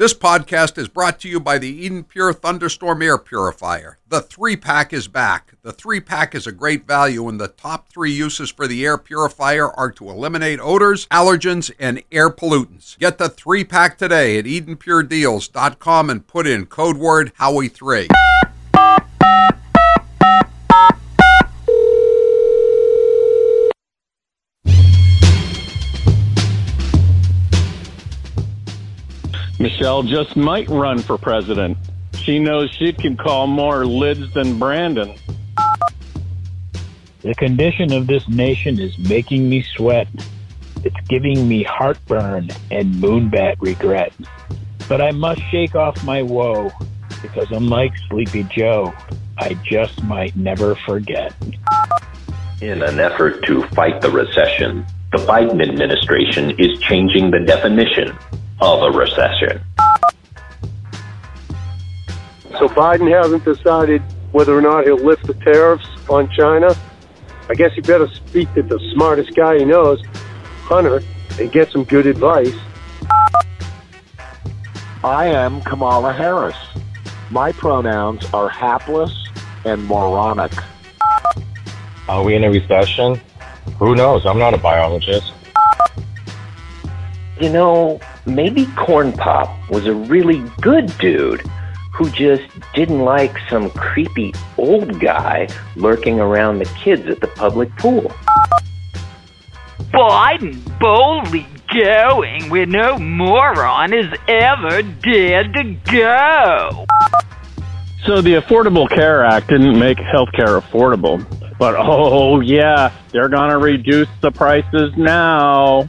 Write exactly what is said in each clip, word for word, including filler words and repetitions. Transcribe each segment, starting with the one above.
This podcast is brought to you by the Eden Pure Thunderstorm Air Purifier. The three-pack is back. The three-pack is a great value, and the top three uses for the air purifier are to eliminate odors, allergens, and air pollutants. Get the three-pack today at eden pure deals dot com and put in code word Howie three. Michelle just might run for president. She knows she can call more lids than Brandon. The condition of this nation is making me sweat. It's giving me heartburn and moonbat regret. But I must shake off my woe, because unlike Sleepy Joe, I just might never forget. In an effort to fight the recession, the Biden administration is changing the definition of a recession. So Biden hasn't decided whether or not he'll lift the tariffs on China. I guess he better speak to the smartest guy he knows, Hunter, and get some good advice. I am Kamala Harris. My pronouns are hapless and moronic. Are we in a recession? Who knows? I'm not a biologist. You know, maybe Corn Pop was a really good dude who just didn't like some creepy old guy lurking around the kids at the public pool. Biden boldly going where no moron has ever dared to go. So the Affordable Care Act didn't make healthcare affordable. But oh yeah, they're gonna reduce the prices now.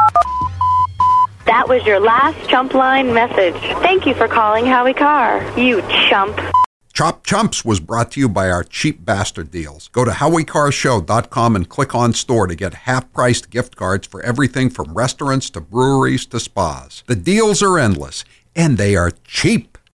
That was your last Chump Line message. Thank you for calling Howie Carr, you chump. Chop Chumps was brought to you by our cheap bastard deals. Go to howie car show dot com and click on store to get half-priced gift cards for everything from restaurants to breweries to spas. The deals are endless, and they are cheap.